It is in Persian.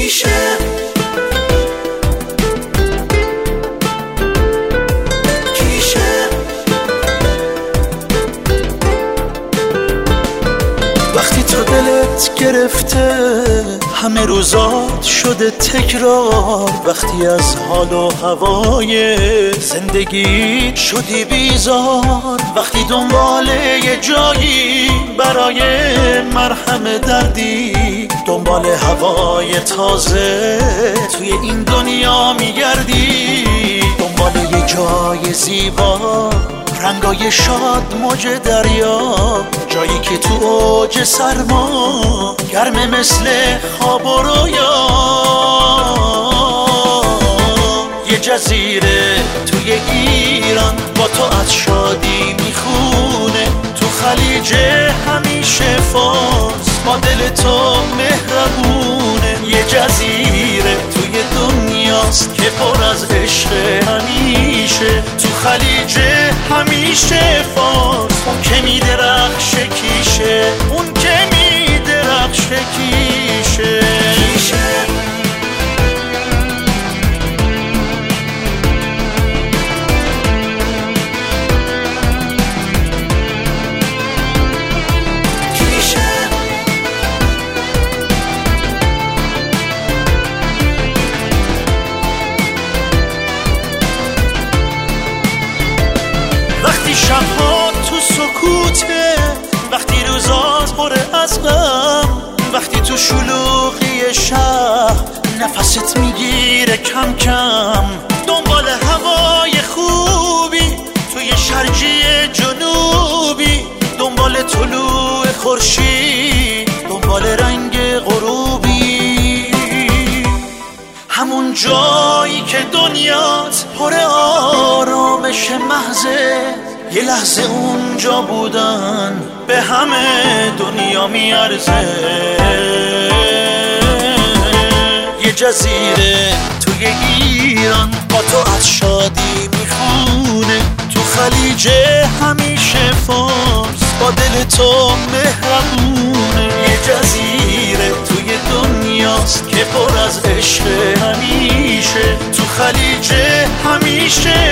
کیشه وقتی تو دلت گرفته همه روزات شده تکرار، وقتی از حال و هوای زندگی شدی بیزار، وقتی دنبال یه جایی برای مرهم دردی، دنبال هوای تازه توی این دنیا میگردی، دنبال یه جای زیبا رنگای شاد موج دریا، جایی که تو اوج سرما گرمه مثل خواب و رویا، یه جزیره توی ایران با تو از شادی میخونه، تو خلیج همیشه فارس با دل تو مهربونه، یه جزیره توی دنیاست که پر از عشق همیشه، تو خلیج همیشه فارس اون که میدرخشه کیشه، اون که میدرخشه کیشه. وقتی شبها تو سکوته، وقتی روزات پر از غم، وقتی تو شلوغی شهر نفست میگیره کم کم، دنبال هوای خوبی توی شرجی جنوبی، دنبال طلوع خورشید، دنبال رنگ غروبی، همون جایی که دنیات پر آرامش محضه، یه لحظه اونجا بودن به همه دنیا میارزه، یه جزیره توی ایران با تو از شادی میخونه، تو خلیج همیشه فارس با دل تو مهربونه، یه جزیره توی دنیاست که پر از عشق همیشه، تو خلیج همیشه